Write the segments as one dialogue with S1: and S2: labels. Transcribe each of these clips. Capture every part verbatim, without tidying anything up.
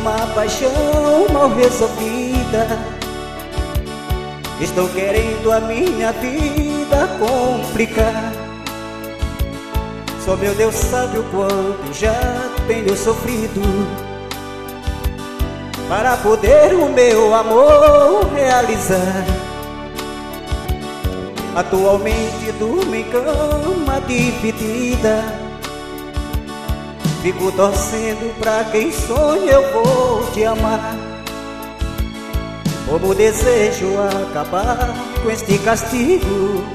S1: uma paixão mal resolvida. Estou querendo a minha vida complicar. Só meu Deus sabe o quanto já tenho sofrido para poder o meu amor realizar. Atualmente durmo em cama dividida. Fico torcendo pra quem sonha eu vou te amar. Como desejo acabar com este castigo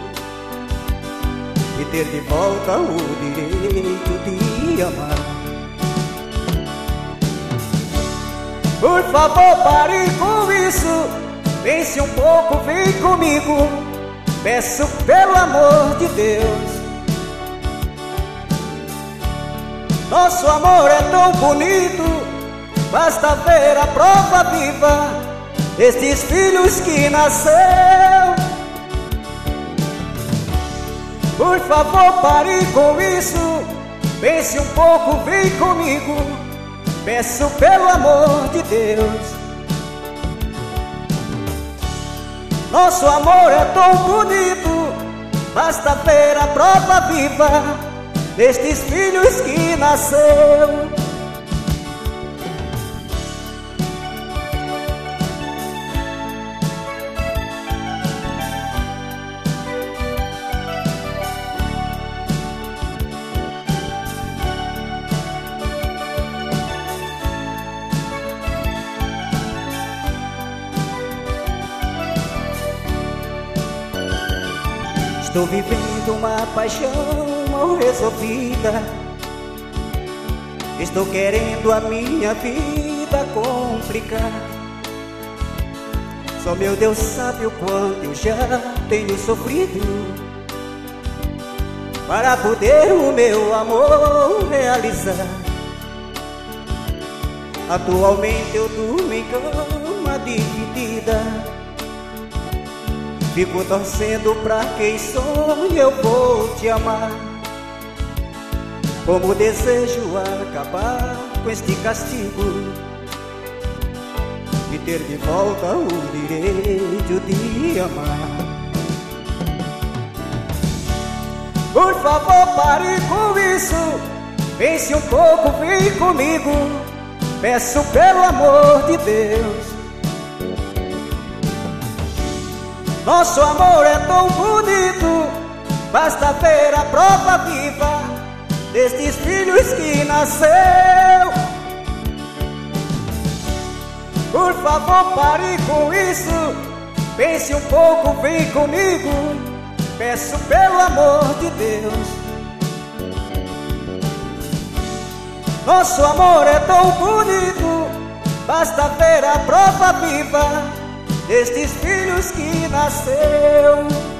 S1: e ter de volta o direito de amar. Por favor, pare com isso. Pense um pouco, vem comigo. Peço pelo amor de Deus. Nosso amor é tão bonito, basta ver a prova viva destes filhos que nasceu. Por favor, pare com isso. Pense um pouco, vem comigo. Peço pelo amor de Deus. Nosso amor é tão bonito, basta ver a prova viva destes filhos que nasceu. Estou vivendo uma paixão mal resolvida. Estou querendo a minha vida complicar. Só meu Deus sabe o quanto eu já tenho sofrido para poder o meu amor realizar. Atualmente eu durmo em cama dividida. Fico torcendo pra quem sonha eu vou te amar. Como desejo acabar com este castigo e ter de volta o direito de amar. Por favor, pare com isso. Pense um pouco, vem comigo. Peço pelo amor de Deus. Nosso amor é tão bonito, basta ver a prova viva destes filhos que nasceu. Por favor, pare com isso. Pense um pouco, vem comigo. Peço pelo amor de Deus. Nosso amor é tão bonito, basta ver a prova viva destes filhos que nasceu.